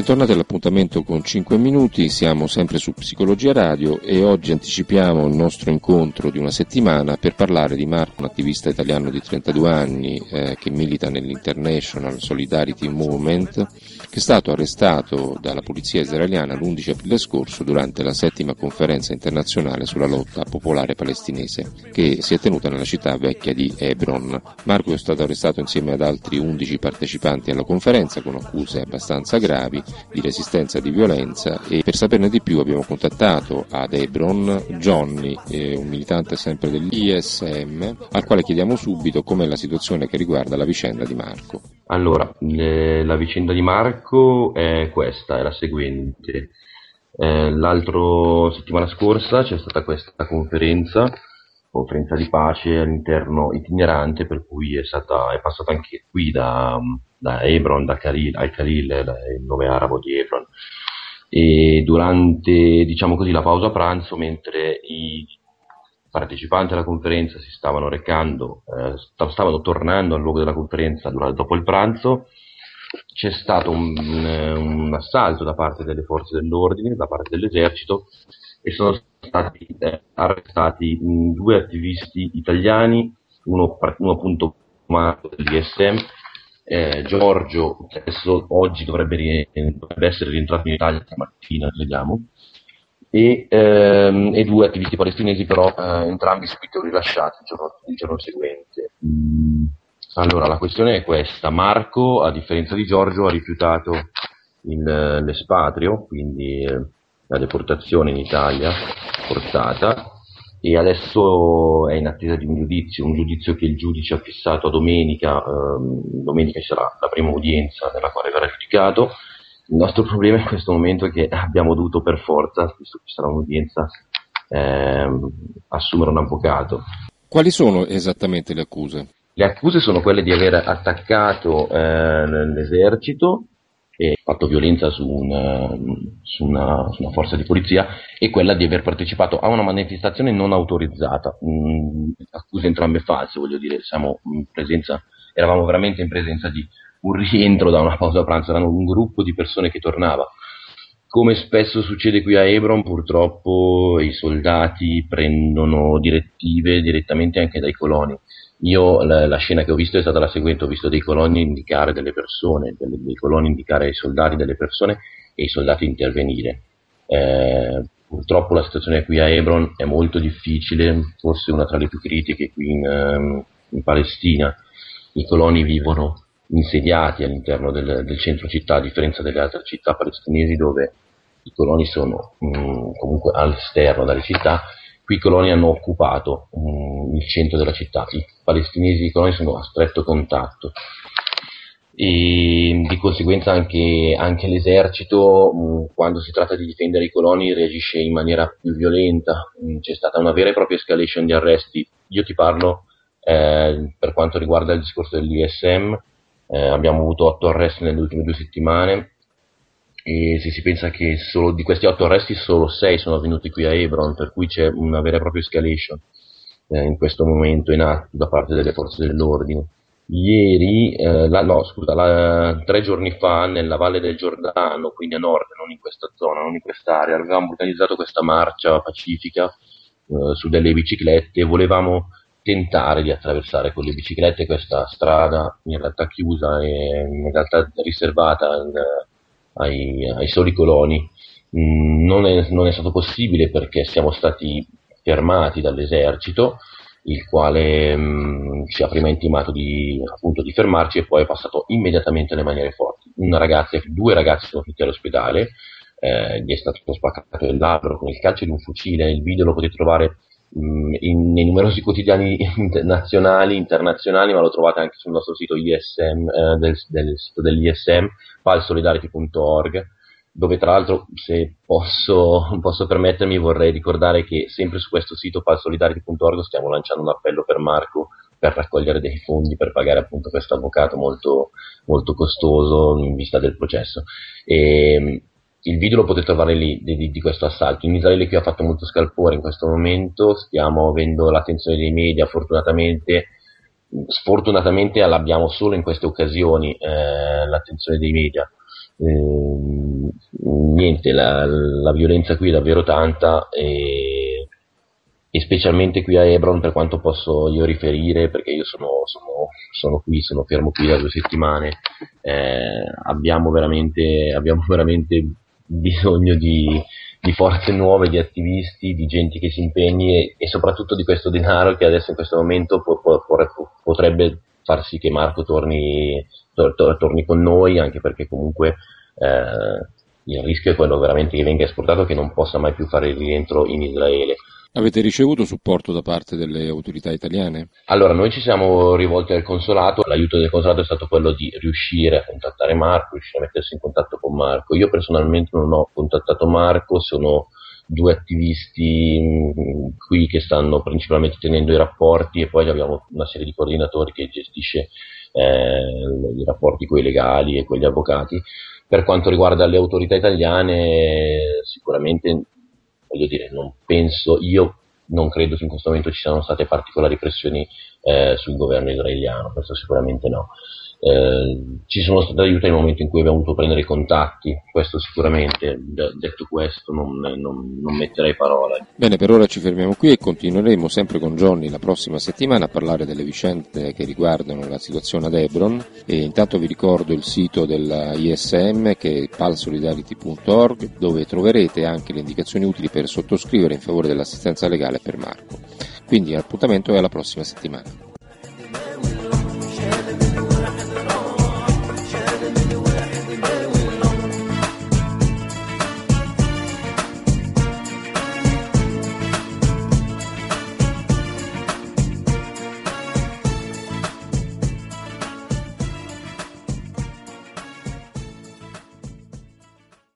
Bentornati all'appuntamento con 5 minuti, siamo sempre su Psicologia Radio e oggi anticipiamo il nostro incontro di una settimana per parlare di Marco, un attivista italiano di 32 anni che milita nell'International Solidarity Movement, che è stato arrestato dalla polizia israeliana l'11 aprile scorso durante la 7ª conferenza internazionale sulla lotta popolare palestinese che si è tenuta nella città vecchia di Hebron. Marco è stato arrestato insieme ad altri 11 partecipanti alla conferenza con accuse abbastanza gravi di resistenza e di violenza, e per saperne di più abbiamo contattato ad Hebron Johnny, un militante sempre dell'ISM, al quale chiediamo subito com'è la situazione che riguarda la vicenda di Marco. Allora, la vicenda di Marco è questa, è la seguente. L'altra settimana scorsa c'è stata questa conferenza di pace all'interno itinerante, per cui è passata anche qui da Hebron, da Al-Khalil, il nome arabo di Hebron, e durante, diciamo così, la pausa pranzo, mentre i partecipanti alla conferenza si stavano recando, stavano tornando al luogo della conferenza dopo il pranzo, c'è stato un assalto da parte delle forze dell'ordine, da parte dell'esercito, e sono stati arrestati 2 attivisti italiani, uno appunto dell'ISM, Giorgio, che adesso oggi dovrebbe essere rientrato in Italia stamattina, vediamo, e 2 attivisti palestinesi, però entrambi subito rilasciati il giorno seguente. Allora, la questione è questa: Marco, a differenza di Giorgio, ha rifiutato l'espatrio, quindi la deportazione in Italia forzata, e adesso è in attesa di un giudizio che il giudice ha fissato a domenica. Domenica sarà la prima udienza nella quale verrà giudicato. Il nostro problema in questo momento è che abbiamo dovuto per forza, visto che ci sarà un'udienza, assumere un avvocato. Quali sono esattamente le accuse? Le accuse sono quelle di aver attaccato l'esercito e fatto violenza su una forza di polizia, e quella di aver partecipato a una manifestazione non autorizzata. Accuse entrambe false, voglio dire, eravamo veramente in presenza di un rientro da una pausa pranzo, erano un gruppo di persone che tornava. Come spesso succede qui a Hebron, purtroppo i soldati prendono direttive direttamente anche dai coloni. Io la scena che ho visto è stata la seguente: ho visto dei coloni indicare delle persone, dei coloni indicare ai soldati delle persone e i soldati intervenire. Purtroppo la situazione qui a Hebron è molto difficile, forse una tra le più critiche qui in Palestina. I coloni vivono insediati all'interno del centro città, a differenza delle altre città palestinesi dove i coloni sono comunque all'esterno dalle città. Qui i coloni hanno occupato il centro della città, i palestinesi e i coloni sono a stretto contatto, e di conseguenza anche l'esercito, quando si tratta di difendere i coloni, reagisce in maniera più violenta. C'è stata una vera e propria escalation di arresti. Io ti parlo per quanto riguarda il discorso dell'ISM. Abbiamo avuto 8 arresti nelle ultime 2 settimane, e se si pensa che solo di questi 8 arresti solo 6 sono avvenuti qui a Hebron, per cui c'è una vera e propria escalation in questo momento in atto da parte delle forze dell'ordine. 3 giorni fa, nella Valle del Giordano, quindi a nord, non in questa zona, non in quest'area, avevamo organizzato questa marcia pacifica su delle biciclette, e volevamo tentare di attraversare con le biciclette questa strada in realtà chiusa e in realtà riservata ai soli coloni. Non è stato possibile perché siamo stati fermati dall'esercito, il quale ci ha prima intimato di fermarci, e poi è passato immediatamente alle maniere forti. 2 ragazzi sono finiti all'ospedale, gli è stato spaccato il labbro con il calcio di un fucile. Il video lo potete trovare nei numerosi quotidiani nazionali, internazionali, ma lo trovate anche sul nostro sito ISM, del sito dell'ISM, palsolidarity.org, dove tra l'altro, se posso permettermi, vorrei ricordare che sempre su questo sito palsolidarity.org stiamo lanciando un appello per Marco per raccogliere dei fondi per pagare appunto questo avvocato molto, molto costoso in vista del processo. E il video lo potete trovare lì di questo assalto. In Israele qui ha fatto molto scalpore in questo momento, stiamo avendo l'attenzione dei media, sfortunatamente l'abbiamo solo in queste occasioni, l'attenzione dei media. Niente, la violenza qui è davvero tanta e specialmente qui a Hebron, per quanto posso io riferire, perché io sono qui, sono fermo qui da 2 settimane, abbiamo veramente bisogno di forze nuove, di attivisti, di gente che si impegni e soprattutto di questo denaro che adesso in questo momento potrebbe far sì che Marco torni con noi, anche perché comunque il rischio è quello veramente che venga esportato, che non possa mai più fare il rientro in Israele. Avete ricevuto supporto da parte delle autorità italiane? Allora, noi ci siamo rivolti al consolato, l'aiuto del consolato è stato quello di riuscire a contattare Marco, riuscire a mettersi in contatto con Marco. Io personalmente non ho contattato Marco, sono 2 attivisti qui che stanno principalmente tenendo i rapporti e poi abbiamo una serie di coordinatori che gestisce i rapporti con i legali e con gli avvocati. Per quanto riguarda le autorità italiane, sicuramente, voglio dire, non credo che in questo momento ci siano state particolari pressioni sul governo israeliano, questo sicuramente no. Ci sono state aiuti nel momento in cui abbiamo dovuto prendere i contatti, questo sicuramente. Detto questo non metterei parole. Bene, per ora ci fermiamo qui e continueremo sempre con Johnny la prossima settimana a parlare delle vicende che riguardano la situazione ad Hebron e intanto vi ricordo il sito della ISM che è palsolidarity.org, dove troverete anche le indicazioni utili per sottoscrivere in favore dell'assistenza legale per Marco. Quindi l'appuntamento è alla prossima settimana.